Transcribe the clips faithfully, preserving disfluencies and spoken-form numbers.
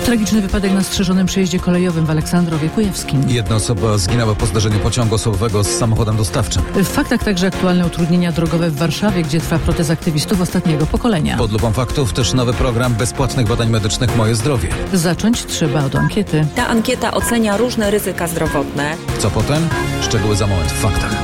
Tragiczny wypadek na strzeżonym przejeździe kolejowym w Aleksandrowie Kujawskim. Jedna osoba zginęła po zdarzeniu pociągu osobowego z samochodem dostawczym. W faktach także aktualne utrudnienia drogowe w Warszawie, gdzie trwa protest aktywistów ostatniego pokolenia. Pod lupą faktów też nowy program bezpłatnych badań medycznych Moje Zdrowie. Zacząć trzeba od ankiety. Ta ankieta ocenia różne ryzyka zdrowotne. Co potem? Szczegóły za moment w faktach.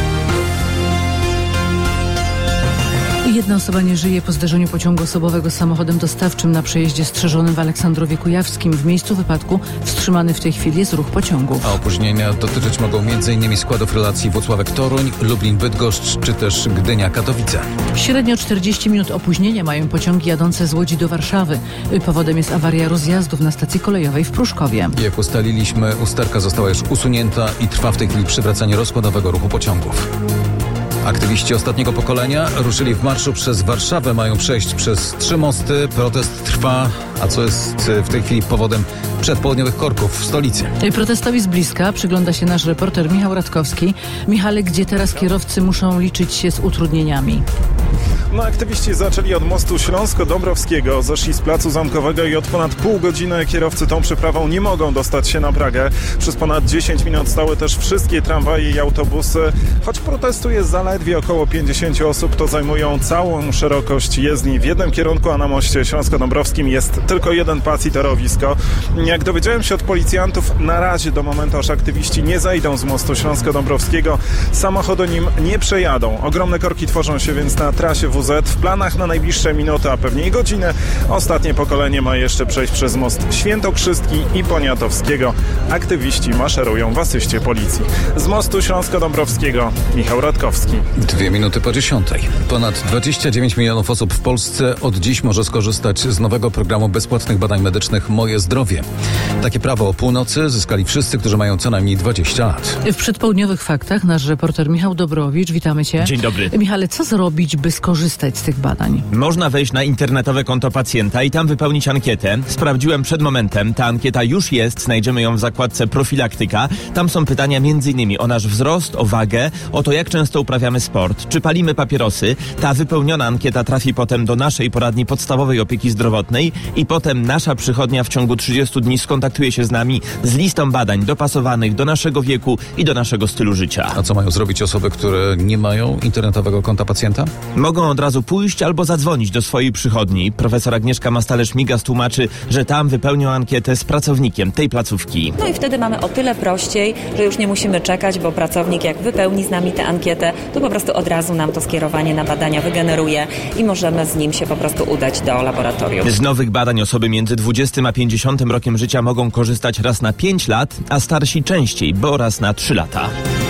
Jedna osoba nie żyje po zdarzeniu pociągu osobowego z samochodem dostawczym na przejeździe strzeżonym w Aleksandrowie Kujawskim. W miejscu wypadku wstrzymany w tej chwili jest ruch pociągów. A opóźnienia dotyczyć mogą m.in. składów relacji Włocławek-Toruń, Lublin-Bydgoszcz czy też Gdynia-Katowice. Średnio czterdzieści minut opóźnienia mają pociągi jadące z Łodzi do Warszawy. Powodem jest awaria rozjazdów na stacji kolejowej w Pruszkowie. Jak ustaliliśmy, usterka została już usunięta i trwa w tej chwili przywracanie rozkładowego ruchu pociągów. Aktywiści ostatniego pokolenia ruszyli w marszu przez Warszawę, mają przejść przez trzy mosty. Protest trwa, a co jest w tej chwili powodem przedpołudniowych korków w stolicy. Protestowi z bliska przygląda się nasz reporter Michał Radkowski. Michale, gdzie teraz kierowcy muszą liczyć się z utrudnieniami? No, aktywiści zaczęli od mostu Śląsko-Dąbrowskiego, zeszli z Placu Zamkowego i od ponad pół godziny kierowcy tą przeprawą nie mogą dostać się na Pragę. Przez ponad dziesięć minut stały też wszystkie tramwaje i autobusy. Choć protestu jest zaledwie około pięćdziesiąt osób, to zajmują całą szerokość jezdni w jednym kierunku, a na moście Śląsko-Dąbrowskim jest tylko jeden pas i torowisko. Jak dowiedziałem się od policjantów, na razie do momentu, aż aktywiści nie zejdą z mostu Śląsko-Dąbrowskiego, samochody nim nie przejadą. Ogromne korki tworzą się więc na trasie W Z. W planach na najbliższe minuty, a pewnie i godziny, ostatnie pokolenie ma jeszcze przejść przez most Świętokrzyski i Poniatowskiego. Aktywiści maszerują w asyście policji. Z mostu Śląsko-Dąbrowskiego Michał Radkowski. Dwie minuty po dziesiątej. Ponad dwadzieścia dziewięć milionów osób w Polsce od dziś może skorzystać z nowego programu bezpłatnych badań medycznych Moje Zdrowie. Takie prawo o północy zyskali wszyscy, którzy mają co najmniej dwadzieścia lat. W przedpołudniowych faktach nasz reporter Michał Dobrowicz. Witamy Cię. Dzień dobry. Michale, co zrobić, by skorzystać z tych badań? Można wejść na internetowe konto pacjenta i tam wypełnić ankietę. Sprawdziłem przed momentem. Ta ankieta już jest. Znajdziemy ją w zakładce profilaktyka. Tam są pytania m.in. o nasz wzrost, o wagę, o to, jak często uprawiamy sport, czy palimy papierosy. Ta wypełniona ankieta trafi potem do naszej poradni podstawowej opieki zdrowotnej i potem nasza przychodnia w ciągu trzydziestu dni skontaktuje się z nami z listą badań dopasowanych do naszego wieku i do naszego stylu życia. A co mają zrobić osoby, które nie mają internetowego konta pacjenta? Mogą od razu pójść albo zadzwonić do swojej przychodni. Profesor Agnieszka Mastalerz-Migas tłumaczy, że tam wypełnią ankietę z pracownikiem tej placówki. No i wtedy mamy o tyle prościej, że już nie musimy czekać, bo pracownik jak wypełni z nami tę ankietę, to po prostu od razu nam to skierowanie na badania wygeneruje i możemy z nim się po prostu udać do laboratorium. Z nowych badań osoby między dwudziestym a pięćdziesiątym rokiem życia mogą korzystać raz na pięć lat, a starsi częściej, bo raz na trzy lata.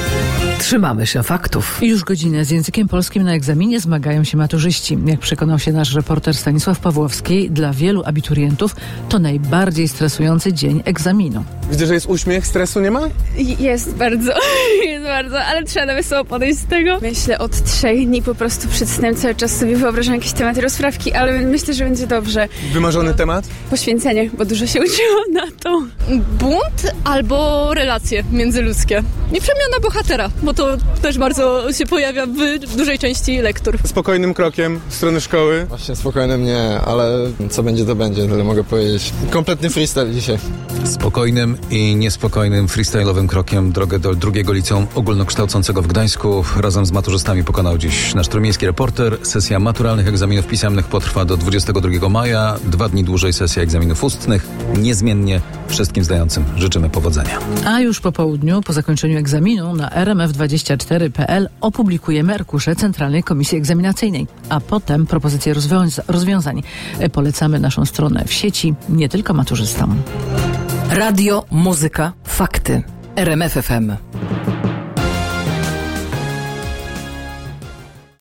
Trzymamy się faktów. Już godzinę z językiem polskim na egzaminie zmagają się maturzyści. Jak przekonał się nasz reporter Stanisław Pawłowski, dla wielu abiturientów to najbardziej stresujący dzień egzaminu. Widzę, że jest uśmiech, stresu nie ma? Jest bardzo, jest bardzo, ale trzeba na wesoło podejść z tego. Myślę, od trzech dni po prostu przed snem cały czas sobie wyobrażam jakieś tematy rozprawki, ale myślę, że będzie dobrze. Wymarzony temat? Poświęcenie, bo dużo się uczyłam na to. Bunt albo relacje międzyludzkie. I przemiana bohatera, bo to też bardzo się pojawia w dużej części lektur. Spokojnym krokiem w stronę szkoły? Właśnie spokojnym nie, ale co będzie to będzie, tyle mogę powiedzieć. Kompletny freestyle dzisiaj. Spokojnym i niespokojnym freestyle'owym krokiem drogę do drugiego liceum ogólnokształcącego w Gdańsku razem z maturzystami pokonał dziś nasz trójmiejski reporter. Sesja maturalnych egzaminów pisemnych potrwa do dwudziestego drugiego maja. Dwa dni dłużej sesja egzaminów ustnych. Niezmiennie wszystkim zdającym życzymy powodzenia. A już po południu, po zakończeniu egzaminu na r m f dwadzieścia cztery kropka p l opublikujemy arkusze Centralnej Komisji Egzaminacyjnej, a potem propozycje rozwiąza- rozwiązań. Polecamy naszą stronę w sieci, nie tylko maturzystom. Radio, muzyka, fakty. R M F F M.